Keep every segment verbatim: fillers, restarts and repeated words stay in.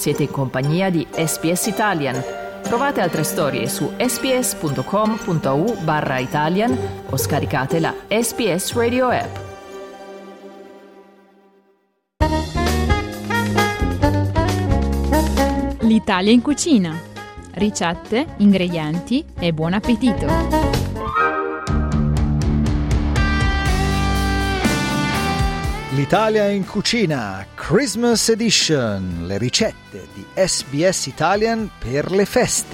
Siete in compagnia di S B S Italian. Trovate altre storie su sbs.com.au barra Italian o scaricate la S B S Radio app. L'Italia in cucina. Ricette, ingredienti e buon appetito. L'Italia in cucina, Christmas Edition, le ricette di S B S Italian per le feste.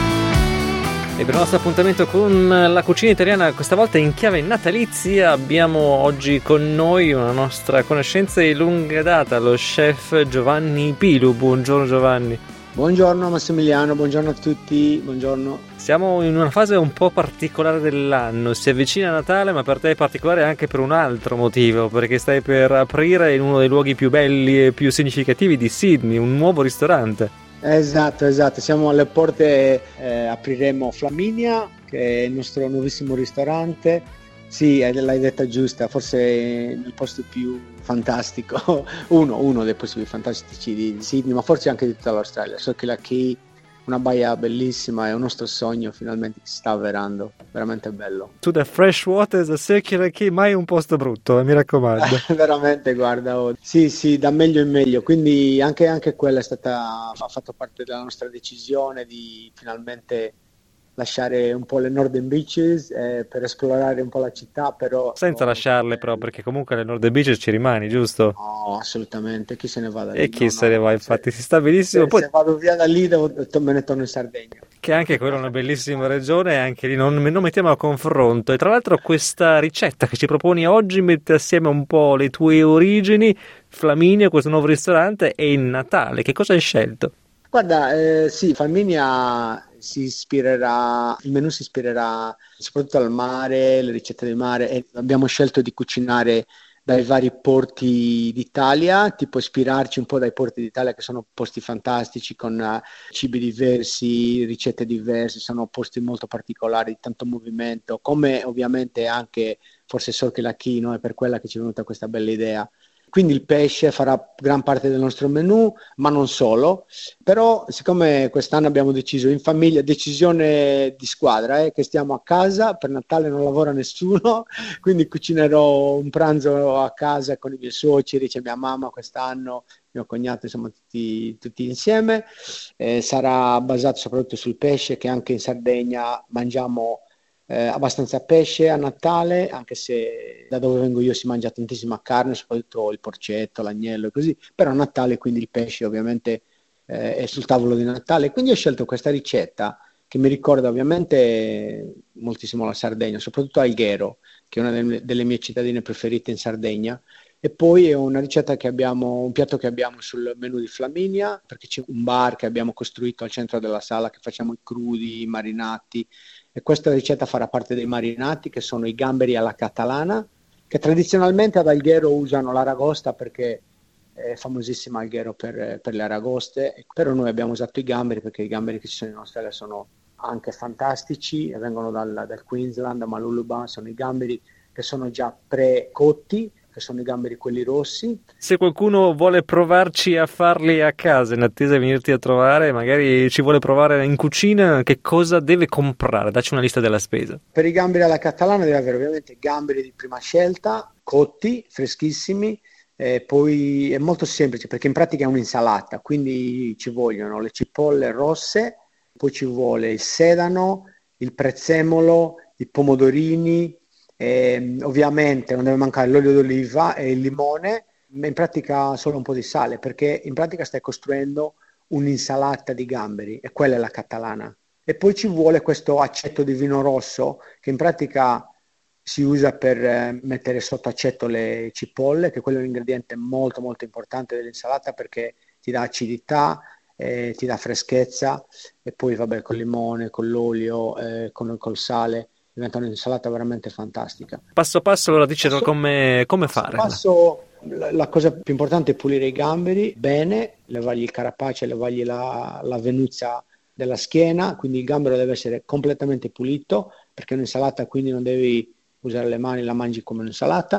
E per il nostro appuntamento con la cucina italiana, questa volta in chiave natalizia, abbiamo oggi con noi una nostra conoscenza di lunga data, lo chef Giovanni Pilu. Buongiorno Giovanni. Buongiorno Massimiliano, buongiorno a tutti, buongiorno. Siamo in una fase un po' particolare dell'anno, si avvicina Natale, ma per te è particolare anche per un altro motivo, perché stai per aprire in uno dei luoghi più belli e più significativi di Sydney, un nuovo ristorante. Esatto, esatto, siamo alle porte, eh, apriremo Flaminia, che è il nostro nuovissimo ristorante. Sì, l'hai detta giusta, forse nel posto più fantastico, uno, uno dei posti più fantastici di Sydney, ma forse anche di tutta l'Australia. Circular Quay, una baia bellissima, è un nostro sogno finalmente che si sta avverando, veramente bello. To the fresh waters, a Circular Quay, mai un posto brutto, eh, mi raccomando. Veramente, guarda, oh. sì, sì, da meglio in meglio, quindi anche, anche quella è stata, ha fatto parte della nostra decisione di finalmente lasciare un po' le Northern Beaches eh, per esplorare un po' la città, però senza no, lasciarle però, perché comunque alle Northern Beaches ci rimani, giusto? No, assolutamente, chi se ne va da lì? E chi no, se no, ne va, infatti se, si sta benissimo. Se, Poi se vado via da lì devo, me ne torno in Sardegna. Che anche quella è una bellissima regione, e anche lì non, non mettiamo a confronto. E tra l'altro questa ricetta che ci proponi oggi mette assieme un po' le tue origini, Flaminia, questo nuovo ristorante, e il Natale. Che cosa hai scelto? Guarda, eh, sì, Flaminia si ispirerà, il menù si ispirerà soprattutto al mare, le ricette del mare, e abbiamo scelto di cucinare dai vari porti d'Italia, tipo ispirarci un po' dai porti d'Italia che sono posti fantastici con uh, cibi diversi, ricette diverse, sono posti molto particolari, di tanto movimento, come ovviamente anche forse Circular Quay, no? È per quella che ci è venuta questa bella idea. Quindi il pesce farà gran parte del nostro menù, ma non solo. Però siccome quest'anno abbiamo deciso in famiglia, decisione di squadra, eh, che stiamo a casa, per Natale non lavora nessuno, quindi cucinerò un pranzo a casa con i miei suoceri, c'è mia mamma quest'anno, mio cognato, insomma tutti, tutti insieme. Eh, sarà basato soprattutto sul pesce, che anche in Sardegna mangiamo Eh, abbastanza pesce a Natale, anche se da dove vengo io si mangia tantissima carne, soprattutto il porcetto, l'agnello e così, però a Natale quindi il pesce ovviamente eh, è sul tavolo di Natale, quindi ho scelto questa ricetta che mi ricorda ovviamente moltissimo la Sardegna, soprattutto Alghero, che è una delle, delle mie cittadine preferite in Sardegna. E poi è una ricetta che abbiamo, un piatto che abbiamo sul menù di Flaminia, perché c'è un bar che abbiamo costruito al centro della sala, che facciamo i crudi, i marinati, e questa ricetta farà parte dei marinati, che sono i gamberi alla catalana, che tradizionalmente ad Alghero usano l'aragosta perché è famosissima Alghero per, per le aragoste, però noi abbiamo usato i gamberi perché i gamberi che ci sono in Australia sono anche fantastici e vengono dal, dal Queensland, da Maluluban, sono i gamberi che sono già pre-cotti, che sono i gamberi quelli rossi. Se qualcuno vuole provarci a farli a casa in attesa di venirti a trovare, magari ci vuole provare in cucina, che cosa deve comprare? Dacci una lista della spesa. Per i gamberi alla catalana deve avere ovviamente gamberi di prima scelta, cotti, freschissimi, eh, poi è molto semplice perché in pratica è un'insalata, quindi ci vogliono le cipolle rosse, poi ci vuole il sedano, il prezzemolo, i pomodorini, Eh, ovviamente non deve mancare l'olio d'oliva e il limone, ma in pratica solo un po' di sale, perché in pratica stai costruendo un'insalata di gamberi e quella è la catalana. E poi ci vuole questo aceto di vino rosso che in pratica si usa per eh, mettere sotto aceto le cipolle, che quello è un ingrediente molto molto importante dell'insalata perché ti dà acidità, eh, ti dà freschezza, e poi vabbè col limone, con l'olio, eh, con col sale diventa un'insalata veramente fantastica. Passo passo allora dicelo come, come fare. Passo, la, la cosa più importante è pulire i gamberi bene, levargli il carapace, levargli la, la venuzza della schiena, quindi il gambero deve essere completamente pulito perché è un'insalata, quindi non devi usare le mani, la mangi come un'insalata.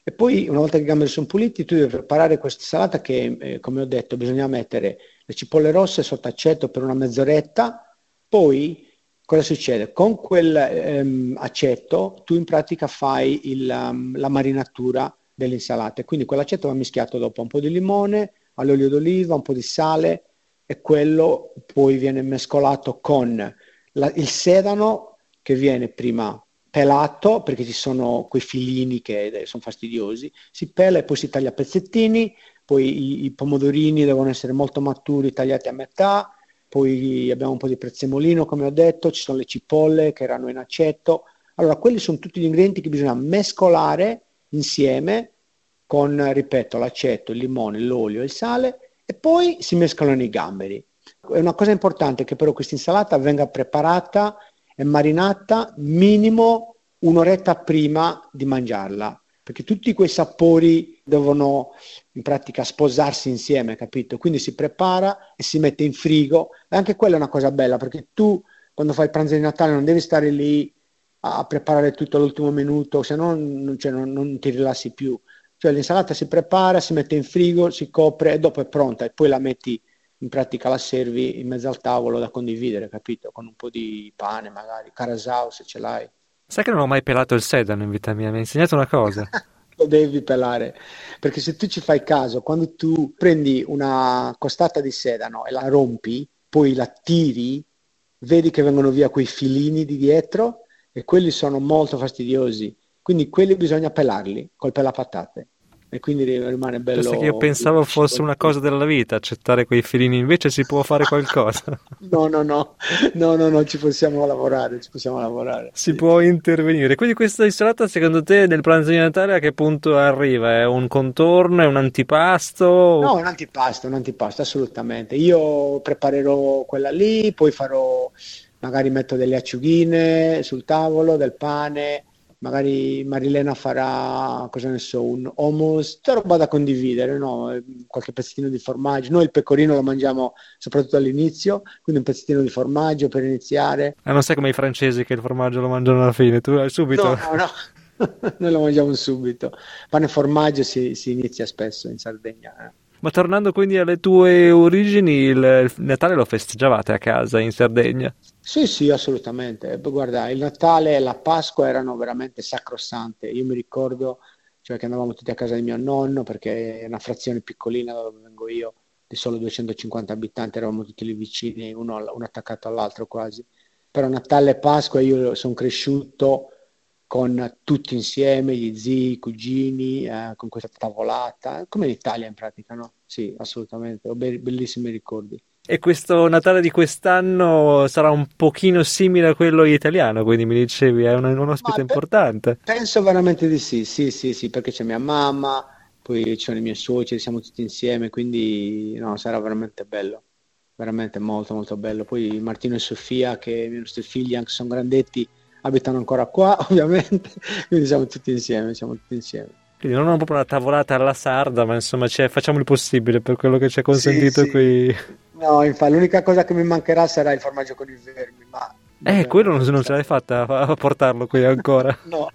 E poi una volta che i gamberi sono puliti tu devi preparare questa insalata che, eh, come ho detto, bisogna mettere le cipolle rosse sotto aceto per una mezz'oretta. Poi cosa succede? Con quel ehm, aceto tu in pratica fai il, um, la marinatura delle insalate, quindi quell'aceto va mischiato dopo un po' di limone, all'olio d'oliva, un po' di sale, e quello poi viene mescolato con la, il sedano che viene prima pelato, perché ci sono quei filini che sono fastidiosi, si pela e poi si taglia a pezzettini, poi i, i pomodorini devono essere molto maturi, tagliati a metà, poi abbiamo un po' di prezzemolino, come ho detto, ci sono le cipolle che erano in aceto. Allora, quelli sono tutti gli ingredienti che bisogna mescolare insieme con, ripeto, l'aceto, il limone, l'olio e il sale, e poi si mescolano i gamberi. È una cosa importante che però questa insalata venga preparata e marinata minimo un'oretta prima di mangiarla, perché tutti quei sapori devono in pratica sposarsi insieme, capito? Quindi si prepara e si mette in frigo, e anche quella è una cosa bella, perché tu quando fai il pranzo di Natale non devi stare lì a preparare tutto all'ultimo minuto, se no non, cioè, non, non ti rilassi più. Cioè l'insalata si prepara, si mette in frigo, si copre e dopo è pronta, e poi la metti in pratica, la servi in mezzo al tavolo da condividere, capito? Con un po' di pane magari, carasau se ce l'hai. Sai che non ho mai pelato il sedano in vita mia, mi hai insegnato una cosa. Lo devi pelare, perché se tu ci fai caso, quando tu prendi una costata di sedano e la rompi, poi la tiri, vedi che vengono via quei filini di dietro, e quelli sono molto fastidiosi, quindi quelli bisogna pelarli col pelapatate, e quindi rimane bello. Penso che io pensavo fosse una cosa della vita accettare quei filini, invece si può fare qualcosa. No, no, no, no, no, no, ci possiamo lavorare, ci possiamo lavorare. Si sì. può intervenire. Quindi questa insalata, secondo te, nel pranzo di Natale a che punto arriva? È un contorno, è un antipasto? No, un antipasto, un antipasto, assolutamente. Io preparerò quella lì, poi farò, magari metto delle acciughine sul tavolo, del pane, magari Marilena farà, cosa ne so, un hummus, tutta roba da condividere, no? Qualche pezzettino di formaggio. Noi il pecorino lo mangiamo soprattutto all'inizio, quindi un pezzettino di formaggio per iniziare. Ah, non sei come i francesi che il formaggio lo mangiano alla fine, tu hai subito? No, no, no. Noi lo mangiamo subito. Pane e formaggio si, si inizia spesso in Sardegna. Eh. Ma tornando quindi alle tue origini, il, il Natale lo festeggiavate a casa in Sardegna? Sì, sì, assolutamente. Guarda, il Natale e la Pasqua erano veramente sacrosante. Io mi ricordo, cioè, che andavamo tutti a casa di mio nonno, perché è una frazione piccolina da dove vengo io, di solo duecentocinquanta abitanti, eravamo tutti lì vicini, uno, uno attaccato all'altro quasi. Però Natale e Pasqua io sono cresciuto con tutti insieme, gli zii, i cugini, eh, con questa tavolata, come in Italia in pratica, no? Sì, assolutamente, ho be- bellissimi ricordi. E questo Natale di quest'anno sarà un pochino simile a quello italiano, quindi mi dicevi, è un, un ospite Ma importante. Pe- penso veramente di sì, sì, sì, sì, perché c'è mia mamma, poi ci sono i miei suoceri, siamo tutti insieme, quindi no, sarà veramente bello, veramente molto molto bello. Poi Martino e Sofia, che i nostri figli anche sono grandetti, abitano ancora qua, ovviamente, quindi siamo tutti insieme, siamo tutti insieme. Quindi non è proprio una tavolata alla sarda, ma insomma cioè, facciamo il possibile per quello che ci è consentito sì, qui. Sì. No, infatti l'unica cosa che mi mancherà sarà il formaggio con i vermi, ma... Eh, quello non, non ce l'hai fatta a portarlo qui ancora. No.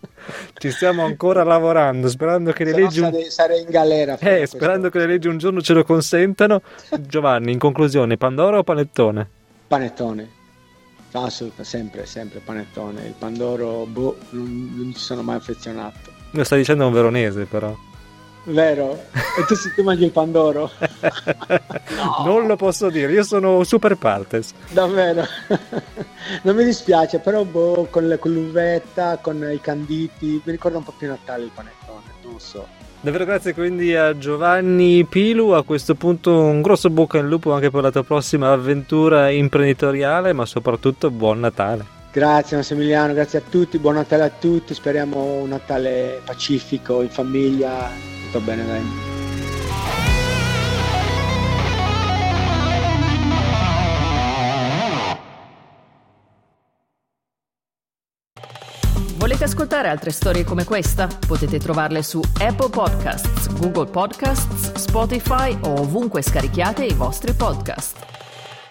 Ci stiamo ancora lavorando, sperando che le Se leggi... no sarei, sarei in galera. Eh, sperando che le leggi un giorno ce lo consentano. Giovanni, in conclusione, Pandoro o panettone? Panettone. Assolutamente, sempre, sempre panettone. Il pandoro, boh, non, non ci sono mai affezionato. Lo stai dicendo un veronese, però. Vero? E tu, tu mangi il pandoro? No. Non lo posso dire, io sono super partes. Davvero? Non mi dispiace, però boh, con, le, con l'uvetta, con i canditi, mi ricorda un po' più Natale il panettone, non so. Davvero grazie quindi a Giovanni Pilu. A questo punto un grosso bocca in lupo anche per la tua prossima avventura imprenditoriale, ma soprattutto buon Natale. Grazie Massimiliano, grazie a tutti, buon Natale a tutti, speriamo un Natale pacifico, in famiglia, tutto bene, dai. Volete ascoltare altre storie come questa? Potete trovarle su Apple Podcasts, Google Podcasts, Spotify o ovunque scarichiate i vostri podcast.